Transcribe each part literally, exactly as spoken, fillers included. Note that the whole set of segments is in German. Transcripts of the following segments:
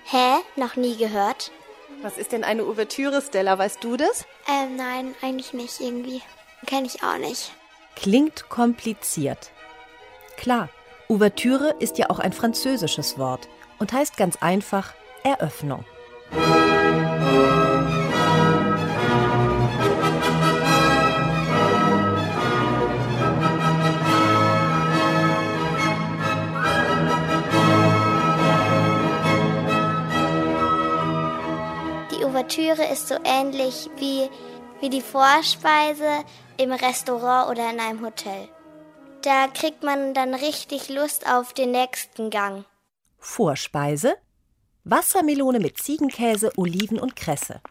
Hä? Noch nie gehört? Was ist denn eine Ouvertüre, Stella? Weißt du das? Ähm, nein, eigentlich nicht irgendwie. Kenne ich auch nicht. Klingt kompliziert. Klar, Ouvertüre ist ja auch ein französisches Wort und heißt ganz einfach Eröffnung. Die Ouvertüre ist so ähnlich wie, wie die Vorspeise im Restaurant oder in einem Hotel. Da kriegt man dann richtig Lust auf den nächsten Gang. Vorspeise? Wassermelone mit Ziegenkäse, Oliven und Kresse.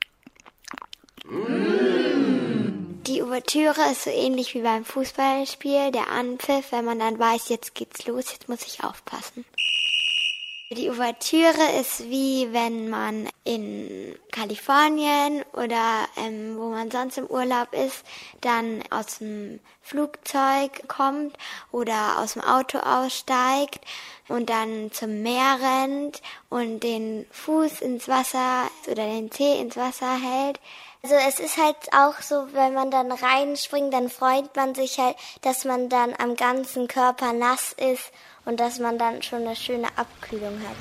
Die Ouvertüre ist so ähnlich wie beim Fußballspiel, der Anpfiff, wenn man dann weiß, jetzt geht's los, jetzt muss ich aufpassen. Die Ouvertüre ist wie wenn man in Kalifornien oder ähm, wo man sonst im Urlaub ist, dann aus dem Flugzeug kommt oder aus dem Auto aussteigt und dann zum Meer rennt und den Fuß ins Wasser oder den Zeh ins Wasser hält. Also es ist halt auch so, wenn man dann reinspringt, dann freut man sich halt, dass man dann am ganzen Körper nass ist und dass man dann schon eine schöne Abkühlung hat.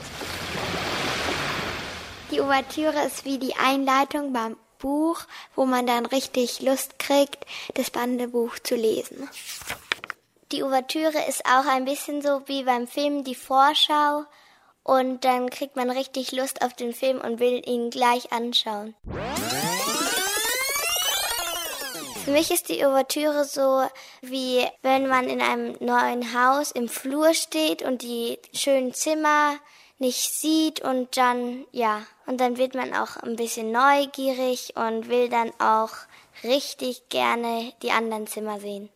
Die Ouvertüre ist wie die Einleitung beim Buch, wo man dann richtig Lust kriegt, das Bandebuch zu lesen. Die Ouvertüre ist auch ein bisschen so wie beim Film die Vorschau und dann kriegt man richtig Lust auf den Film und will ihn gleich anschauen. Für mich ist die Ouvertüre so, wie wenn man in einem neuen Haus im Flur steht und die schönen Zimmer nicht sieht und dann, ja, und dann wird man auch ein bisschen neugierig und will dann auch richtig gerne die anderen Zimmer sehen.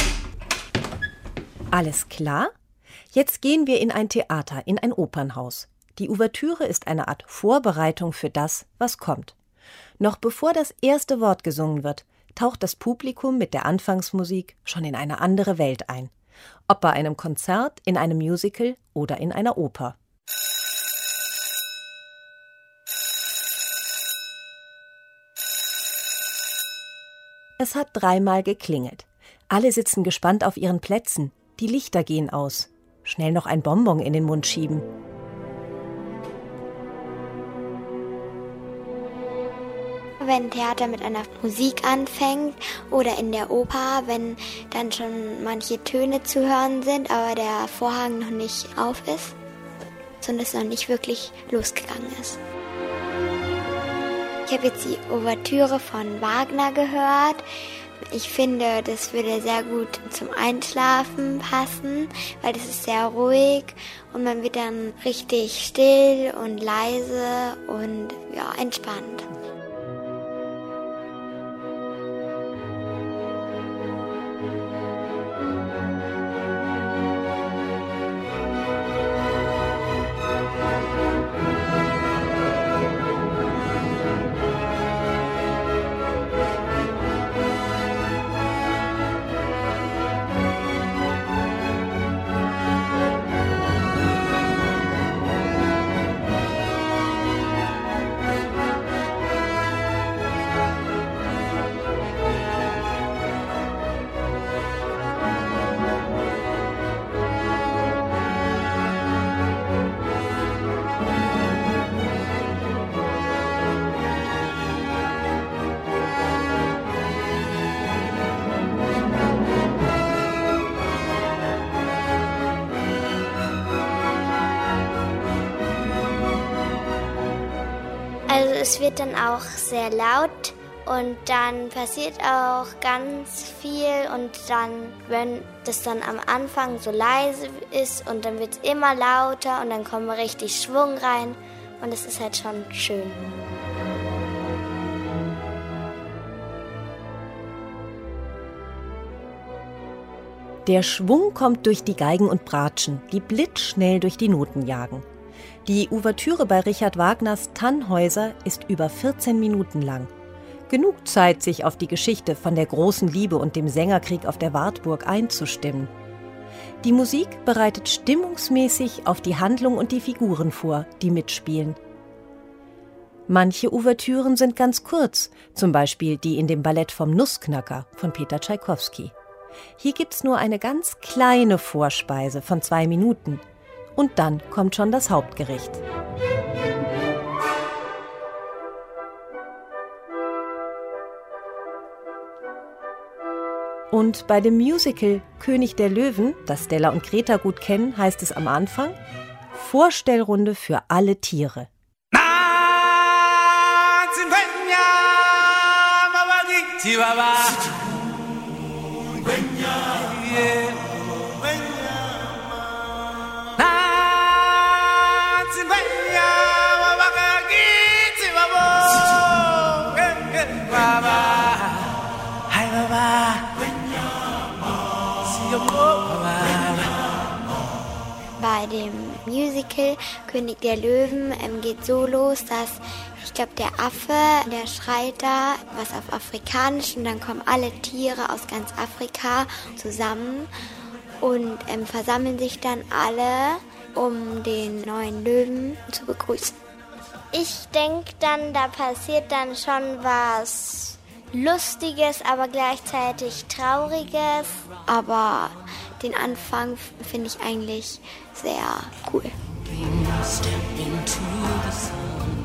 Alles klar? Jetzt gehen wir in ein Theater, in ein Opernhaus. Die Ouvertüre ist eine Art Vorbereitung für das, was kommt. Noch bevor das erste Wort gesungen wird, taucht das Publikum mit der Anfangsmusik schon in eine andere Welt ein. Ob bei einem Konzert, in einem Musical oder in einer Oper. Es hat dreimal geklingelt. Alle sitzen gespannt auf ihren Plätzen. Die Lichter gehen aus. Schnell noch ein Bonbon in den Mund schieben. Wenn Theater mit einer Musik anfängt oder in der Oper, wenn dann schon manche Töne zu hören sind, aber der Vorhang noch nicht auf ist, sondern es noch nicht wirklich losgegangen ist. Ich habe jetzt die Ouvertüre von Wagner gehört. Ich finde, das würde sehr gut zum Einschlafen passen, weil das ist sehr ruhig und man wird dann richtig still und leise und ja, entspannt. Also es wird dann auch sehr laut und dann passiert auch ganz viel und dann, wenn das dann am Anfang so leise ist und dann wird es immer lauter und dann kommt richtig Schwung rein und es ist halt schon schön. Der Schwung kommt durch die Geigen und Bratschen, die blitzschnell durch die Noten jagen. Die Ouvertüre bei Richard Wagners Tannhäuser ist über vierzehn Minuten lang. Genug Zeit, sich auf die Geschichte von der großen Liebe und dem Sängerkrieg auf der Wartburg einzustimmen. Die Musik bereitet stimmungsmäßig auf die Handlung und die Figuren vor, die mitspielen. Manche Ouvertüren sind ganz kurz, zum Beispiel die in dem Ballett vom Nussknacker von Peter Tschaikowski. Hier gibt's nur eine ganz kleine Vorspeise von zwei Minuten und dann kommt schon das Hauptgericht. Und bei dem Musical König der Löwen, das Stella und Greta gut kennen, heißt es am Anfang: Vorstellrunde für alle Tiere. Bei dem Musical König der Löwen ähm, geht so los, dass ich glaube, der Affe, der schreit da was auf Afrikanisch und dann kommen alle Tiere aus ganz Afrika zusammen und ähm, versammeln sich dann alle, um den neuen Löwen zu begrüßen. Ich denke dann, da passiert dann schon was Lustiges, aber gleichzeitig Trauriges. Aber den Anfang finde ich eigentlich sehr cool. Step into the sun.